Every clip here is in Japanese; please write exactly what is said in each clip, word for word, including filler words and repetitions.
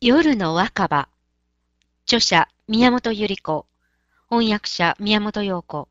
夜の若葉。著者、宮本百合子。翻訳者、宮本陽子。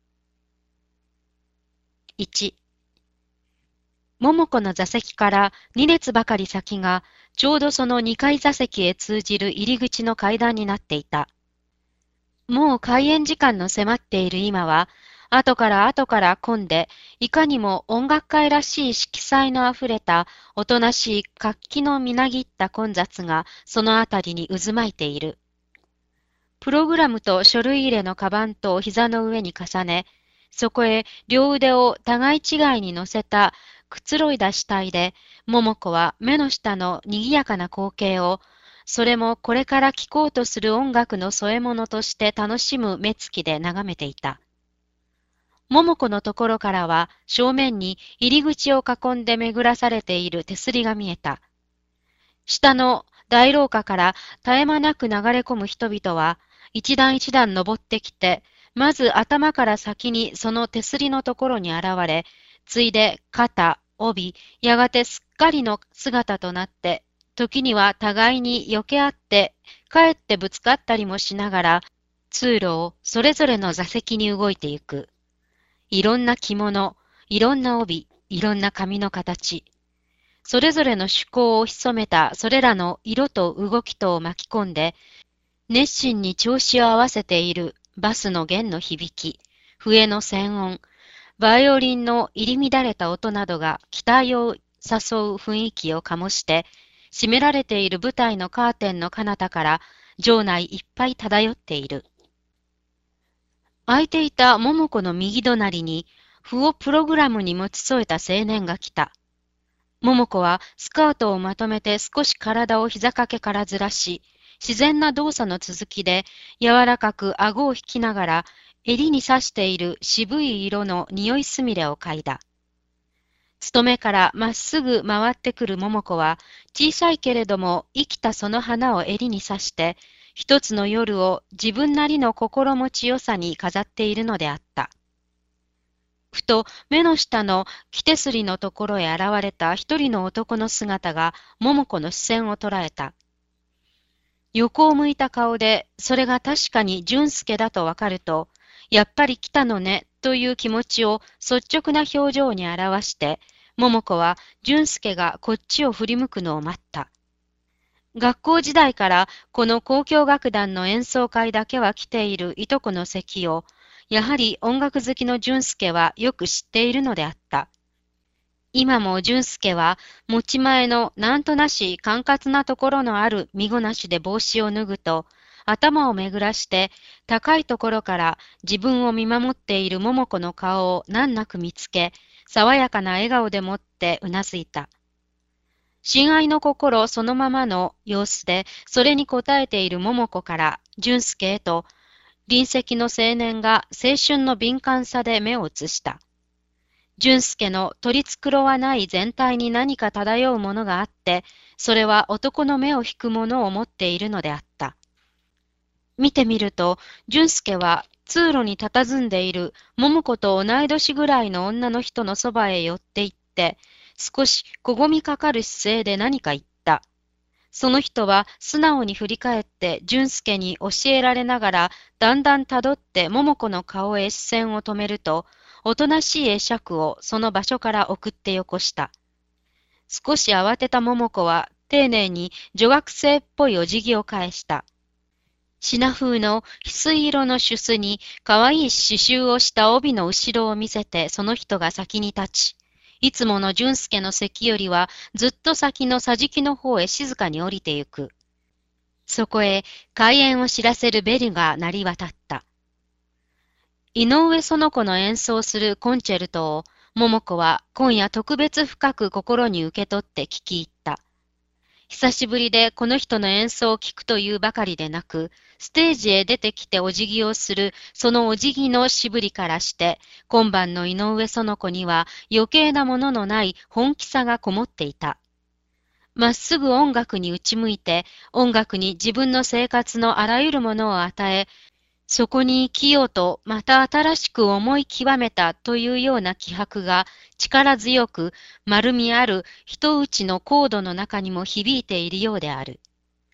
いち。桃子の座席からに列ばかり先が、ちょうどそのにかい座席へ通じる入り口の階段になっていた。もう開演時間の迫っている今は、後から後から混んで、いかにも音楽会らしい色彩のあふれた、おとなしい活気のみなぎった混雑がそのあたりに渦巻いている。プログラムと書類入れのカバンと膝の上に重ね、そこへ両腕を互い違いに乗せたくつろいだ死体で、桃子は目の下の賑やかな光景を、それもこれから聴こうとする音楽の添え物として楽しむ目つきで眺めていた。桃子のところからは正面に入り口を囲んで巡らされている手すりが見えた。下の大廊下から絶え間なく流れ込む人々は、一段一段登ってきて、まず頭から先にその手すりのところに現れ、ついで肩、帯、やがてすっかりの姿となって、時には互いに避け合って、かえってぶつかったりもしながら、通路をそれぞれの座席に動いてゆく。いろんな着物、いろんな帯、いろんな髪の形。それぞれの趣向を潜めたそれらの色と動きとを巻き込んで、熱心に調子を合わせているバスの弦の響き、笛の旋音、バイオリンの入り乱れた音などが期待を誘う雰囲気を醸して、閉められている舞台のカーテンの彼方から場内いっぱい漂っている。空いていた桃子の右隣に、譜をプログラムに持ち添えた青年が来た。桃子はスカートをまとめて少し体を膝掛けからずらし、自然な動作の続きで柔らかく顎を引きながら襟に刺している渋い色の匂いすみれを嗅いだ。勤めからまっすぐ回ってくる桃子は小さいけれども生きたその花を襟に刺して一つの夜を自分なりの心持ちよさに飾っているのであった。ふと目の下の木手すりのところへ現れた一人の男の姿が桃子の視線を捉えた。横を向いた顔で、それが確かに淳介だとわかると、やっぱり来たのねという気持ちを率直な表情に表して、桃子は淳介がこっちを振り向くのを待った。学校時代からこの交響楽団の演奏会だけは来ているいとこの席を、やはり音楽好きの淳介はよく知っているのであった。今も淳介は持ち前のなんとなし管轄なところのある見ごなしで帽子を脱ぐと、頭を巡らして高いところから自分を見守っている桃子の顔を難なく見つけ、爽やかな笑顔でもってうなずいた。親愛の心そのままの様子で、それに応えている桃子から淳介へと、隣席の青年が青春の敏感さで目を移した。淳介の取り繕わない全体に何か漂うものがあって、それは男の目を引くものを持っているのであった。見てみると、淳介は通路に佇んでいる桃子と同い年ぐらいの女の人のそばへ寄って行って、少しこごみかかる姿勢で何か言った。その人は素直に振り返って淳介に教えられながら、だんだんたどって桃子の顔へ視線を止めると、おとなしい会釈をその場所から送ってよこした。少し慌てた桃子は丁寧に女学生っぽいお辞儀を返した。品風の翡翠色のシュスにかわいい刺繍をした帯の後ろを見せてその人が先に立ち、いつもの淳介の席よりはずっと先の桟敷の方へ静かに降りてゆく。そこへ開演を知らせるベルが鳴り渡った。井上園子の演奏するコンチェルトを桃子は今夜特別深く心に受け取って聞き入った。久しぶりでこの人の演奏を聞くというばかりでなく、ステージへ出てきてお辞儀をするそのお辞儀のしぶりからして、今晩の井上園子には余計なもののない本気さがこもっていた。まっすぐ音楽に打ち向いて、音楽に自分の生活のあらゆるものを与え、そこに生きようとまた新しく思い極めたというような気迫が力強く丸みある人打ちのコードの中にも響いているようである。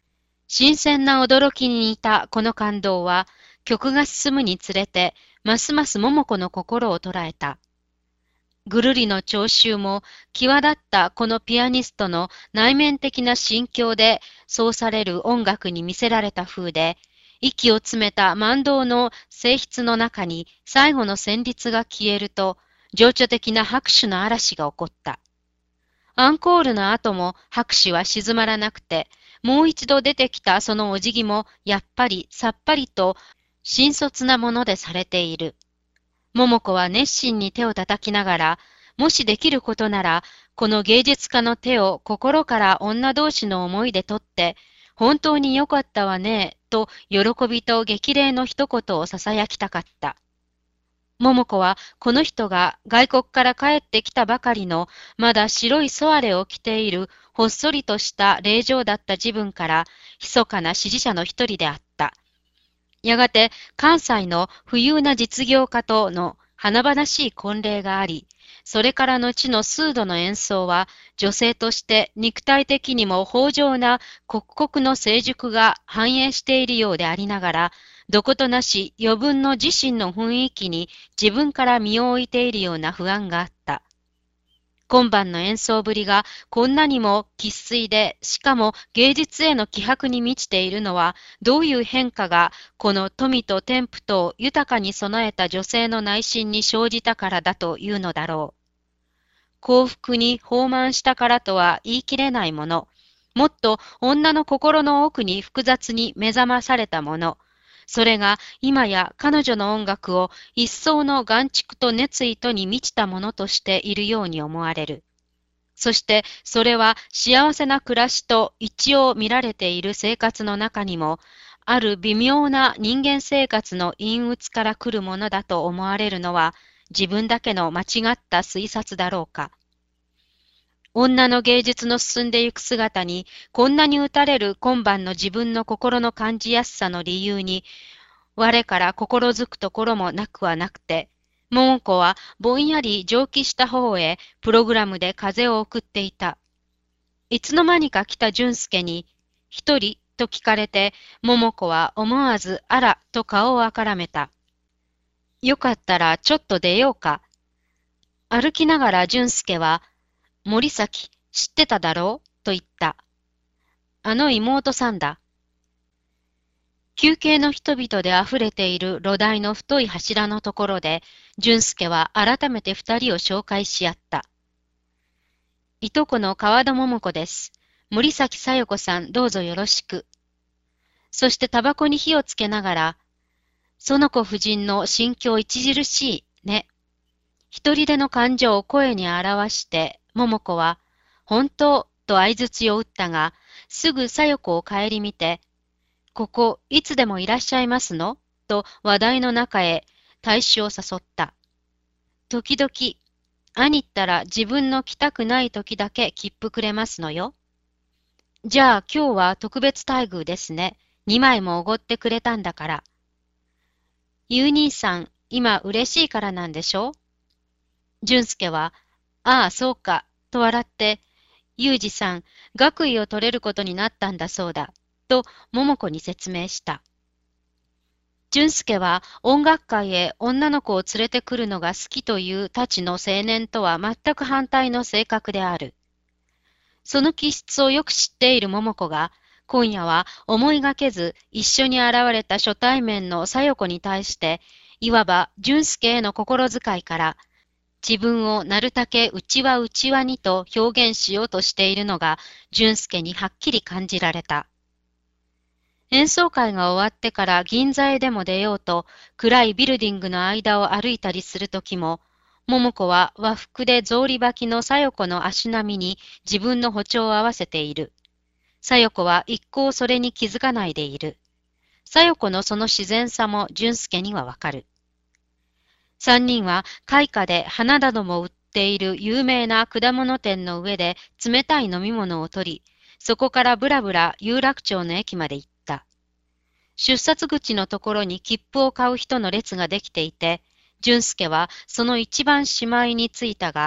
新鮮な驚きに似たこの感動は、曲が進むにつれて、ますます桃子の心を捉えた。ぐるりの聴衆も、際立ったこのピアニストの内面的な心境で奏される音楽に魅せられた風で、息を詰めた万動の性質の中に最後の旋律が消えると、情緒的な拍手の嵐が起こった。アンコールの後も拍手は静まらなくて、もう一度出てきたそのお辞儀もやっぱりさっぱりと新卒なものでされている。桃子は熱心に手を叩きながら、もしできることなら、この芸術家の手を心から女同士の思いで取って、本当によかったわね、と喜びと激励の一言を囁きたかった。桃子はこの人が外国から帰ってきたばかりのまだ白いソアレを着ているほっそりとした令嬢だった自分から密かな支持者の一人であった。やがて関西の富裕な実業家との華々しい婚礼があり、それから後の数度の演奏は女性として肉体的にも豊穣な刻々の成熟が反映しているようでありながら、どことなし余分の自身の雰囲気に自分から身を置いているような不安があった。今晩の演奏ぶりがこんなにも生粋で、しかも芸術への気迫に満ちているのは、どういう変化がこの富と天賦と豊かに備えた女性の内心に生じたからだというのだろう。幸福に放慢したからとは言い切れないもの。もっと女の心の奥に複雑に目覚まされたもの。それが今や彼女の音楽を一層の眼蓄と熱意とに満ちたものとしているように思われる。そしてそれは幸せな暮らしと一応見られている生活の中にも、ある微妙な人間生活の陰鬱から来るものだと思われるのは、自分だけの間違った推察だろうか。女の芸術の進んでゆく姿に、こんなに打たれる今晩の自分の心の感じやすさの理由に、我から心づくところもなくはなくて、桃子はぼんやり蒸気した方へプログラムで風を送っていた。いつの間にか来た淳介に、一人と聞かれて、桃子は思わずあらと顔をあからめた。よかったらちょっと出ようか。歩きながら淳介は、森崎、知ってただろうと言った。あの妹さんだ。休憩の人々で溢れている露台の太い柱のところで、淳介は改めて二人を紹介し合った。いとこの川戸桃子です。森崎小夜子さん、どうぞよろしく。そしてタバコに火をつけながら、園子夫人の心境著しいね。一人での感情を声に表して、桃子は、本当と相槌を打ったが、すぐ小夜子を顧みて、ここ、いつでもいらっしゃいますのと話題の中へ大衆を誘った。時々、兄ったら自分の来たくない時だけ切符くれますのよ。じゃあ今日は特別待遇ですね。二枚もおごってくれたんだから。ゆう兄さん、今嬉しいからなんでしょ淳介は、ああ、そうか、と笑って、ゆうじさん、学位を取れることになったんだそうだ、と桃子に説明した。淳介は音楽会へ女の子を連れてくるのが好きというたちの青年とは全く反対の性格である。その気質をよく知っている桃子が、今夜は思いがけず一緒に現れた初対面の小夜子に対して、いわば淳介への心遣いから、自分をなるたけ内輪内輪にと表現しようとしているのが淳介にはっきり感じられた。演奏会が終わってから銀座へでも出ようと暗いビルディングの間を歩いたりするときも、桃子は和服で草履履きの小夜子の足並みに自分の歩調を合わせている。小夜子は一向それに気づかないでいる。小夜子のその自然さも淳介にはわかる。三人は開花で花なども売っている有名な果物店の上で冷たい飲み物を取り、そこからぶらぶら有楽町の駅まで行った。出札口のところに切符を買う人の列ができていて、淳介はその一番しまいに着いたが、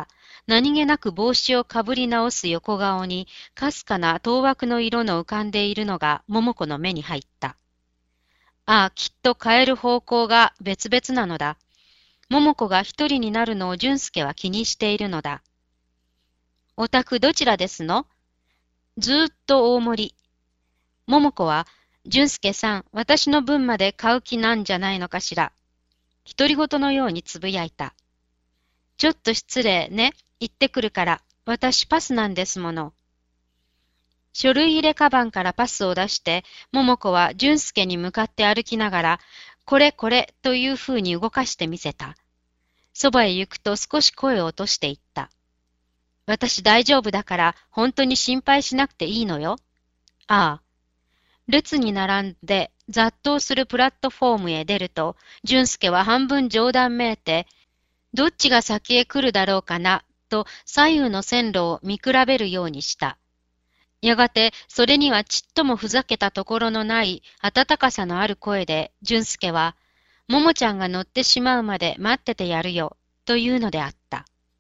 何気なく帽子をかぶり直す横顔に、かすかな当惑の色の浮かんでいるのが桃子の目に入った。ああ、きっと変える方向が別々なのだ。桃子が一人になるのを俊介は気にしているのだ。お宅どちらですの？ずーっと大盛り。桃子は、俊介さん、私の分まで買う気なんじゃないのかしら。独り言のようにつぶやいた。ちょっと失礼ね。行ってくるから。私パスなんですもの。書類入れカバンからパスを出して、桃子は俊介に向かって歩きながら、これこれというふうに動かしてみせた。そばへ行くと少し声を落としていった。私大丈夫だから本当に心配しなくていいのよ。ああ。列に並んで雑踏するプラットフォームへ出ると、俊介は半分冗談めいて、どっちが先へ来るだろうかな、と左右の線路を見比べるようにした。やがて、それにはちっともふざけたところのない温かさのある声で、俊介は、ももちゃんが乗ってしまうまで待っててやるよ、というのであった。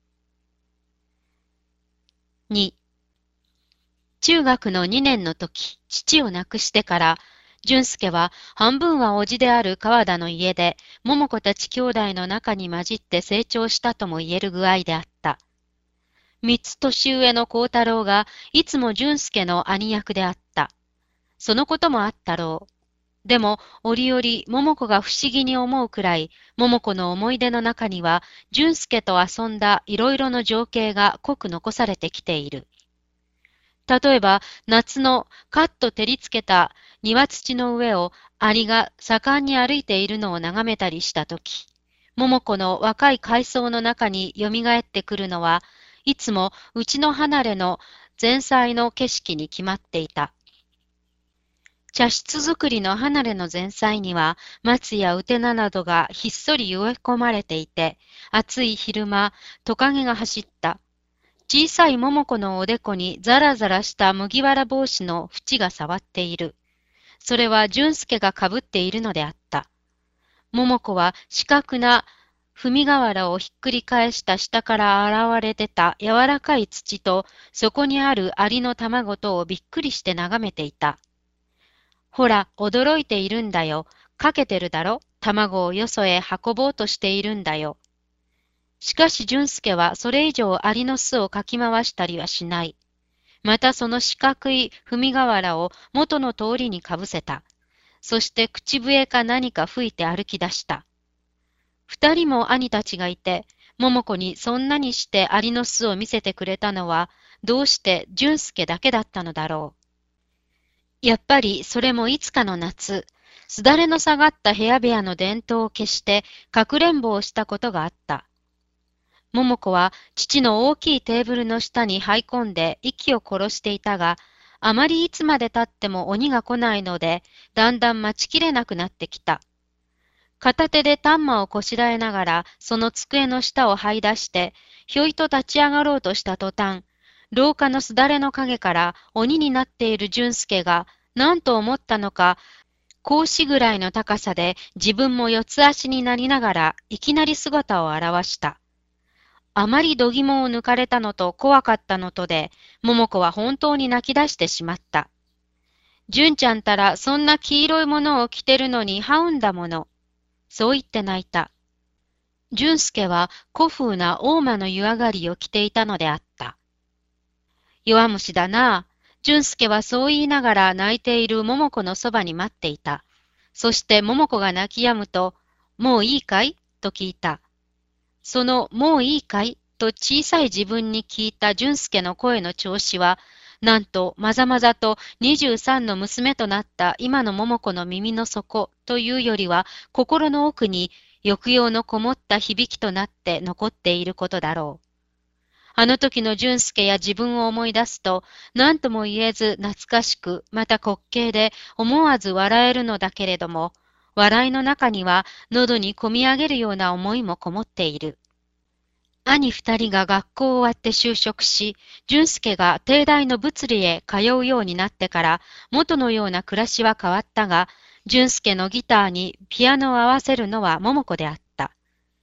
に中学のにねんの時、父を亡くしてから、俊介は半分は叔父である川田の家で、桃子たち兄弟の中に混じって成長したとも言える具合であった。三つ年上の幸太郎がいつも俊介の兄役であった。そのこともあったろう。でも、折々、桃子が不思議に思うくらい、桃子の思い出の中には、俊介と遊んだいろいろの情景が濃く残されてきている。例えば、夏のカッと照りつけた庭土の上をアリが盛んに歩いているのを眺めたりしたとき、桃子の若い海藻の中によみがえってくるのは、いつもうちの離れの前菜の景色に決まっていた。茶室作りの離れの前菜には、松やうてななどがひっそり植え込まれていて、暑い昼間、トカゲが走った。小さい桃子のおでこにザラザラした麦わら帽子の縁が触っている。それは俊介がかぶっているのであった。桃子は四角な踏み瓦をひっくり返した下から現れ出た柔らかい土と、そこにあるアリの卵とをびっくりして眺めていた。ほら、驚いているんだよ。かけてるだろ。卵をよそへ運ぼうとしているんだよ。しかし俊介はそれ以上アリの巣をかき回したりはしない。またその四角い踏み瓦を元の通りにかぶせた。そして口笛か何か吹いて歩き出した。二人も兄たちがいて、桃子にそんなにしてアリの巣を見せてくれたのは、どうして俊介だけだったのだろう。やっぱりそれもいつかの夏、すだれの下がった部屋部屋の電灯を消してかくれんぼをしたことがあった。桃子は父の大きいテーブルの下に這い込んで息を殺していたが、あまりいつまで経っても鬼が来ないので、だんだん待ちきれなくなってきた。片手でタンマをこしらえながら、その机の下を這い出して、ひょいと立ち上がろうとした途端、廊下のすだれの影から鬼になっている俊介が、何と思ったのか、格子ぐらいの高さで自分も四つ足になりながら、いきなり姿を現した。あまり度肝を抜かれたのと怖かったのとで、桃子は本当に泣き出してしまった。純ちゃんたらそんな黄色いものを着てるのに這うんだもの。そう言って泣いた。俊介は古風な大間の湯上がりを着ていたのであった。弱虫だなあ。俊介はそう言いながら泣いている桃子のそばに待っていた。そして桃子が泣き止むと、もういいかいと聞いた。そのもういいかいと小さい自分に聞いた俊介の声の調子は、なんとまざまざと二十三の娘となった今の桃子の耳の底というよりは、心の奥に抑揚のこもった響きとなって残っていることだろう。あの時の俊介や自分を思い出すと、何とも言えず懐かしく、また滑稽で思わず笑えるのだけれども、笑いの中には喉にこみ上げるような思いもこもっている。兄二人が学校を終わって就職し、俊介が帝大の物理へ通うようになってから、元のような暮らしは変わったが、俊介のギターにピアノを合わせるのは桃子であった。